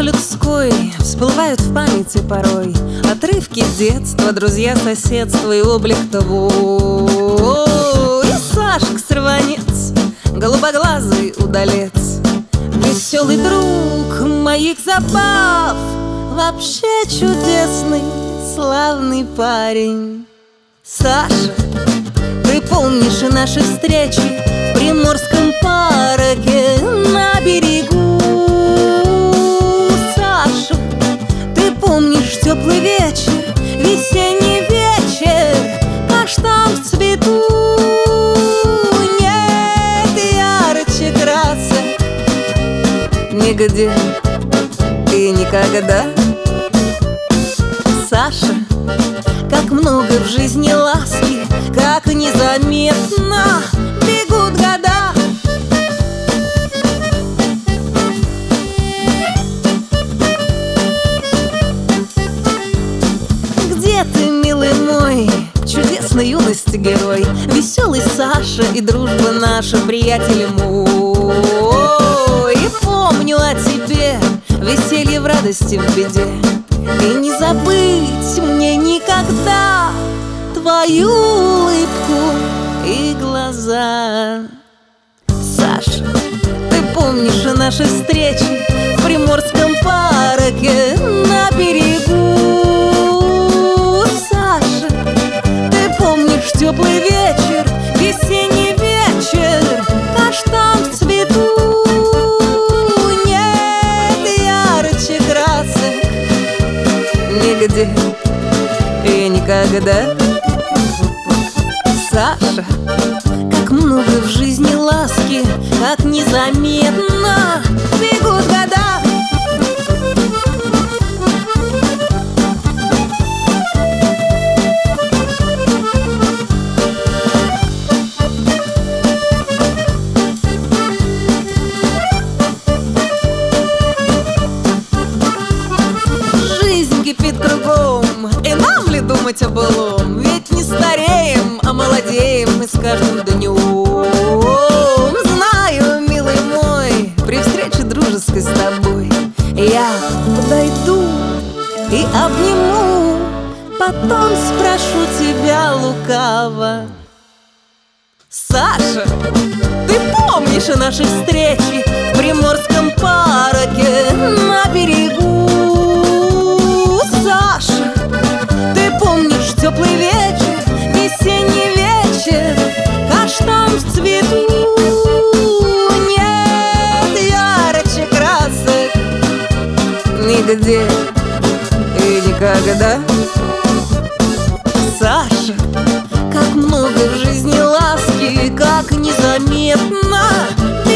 людской всплывают в памяти порой отрывки детства, друзья, соседства и облик того. И Сашка сорванец, голубоглазый удалец, веселый друг моих забав, вообще чудесный, славный парень. Саша, ты помнишь и наши встречи в Приморском парке на берегу? Саша, ты помнишь теплый вечер, весенний вечер, каштан в цвету? Нет ярче красок нигде и никогда. Саша, как много в жизни ласки, как незаметно бегут года. Где ты, милый мой, чудесной юности герой, веселый Саша и дружба наша, приятель мой. И помню о тебе веселье в радости, в беде, и не забыть мне никогда твою улыбку и глаза. Саша, ты помнишь и наши встречи в Приморском парке на берегу? Саша, ты помнишь теплый вечер, весенний вечер, каштан в цвету? Нет ярче красок нигде и никогда. Саша, как много в жизни ласки, как незаметно бегут года. Жизнь кипит кругом, и нам ли думать о былом? Ведь не стареем, а молодеем мы с каждым днем. Знаю, милый мой, при встрече дружеской с тобой я подойду и обниму, потом спрошу тебя лукаво. Саша, ты помнишь и наши встречи в Приморском парке на берегу? Саша, ты помнишь теплый вечер, весенний вечер, каштан в цвету? Нет ярче красок нигде и никогда. Саша, как много в жизни ласки, как незаметно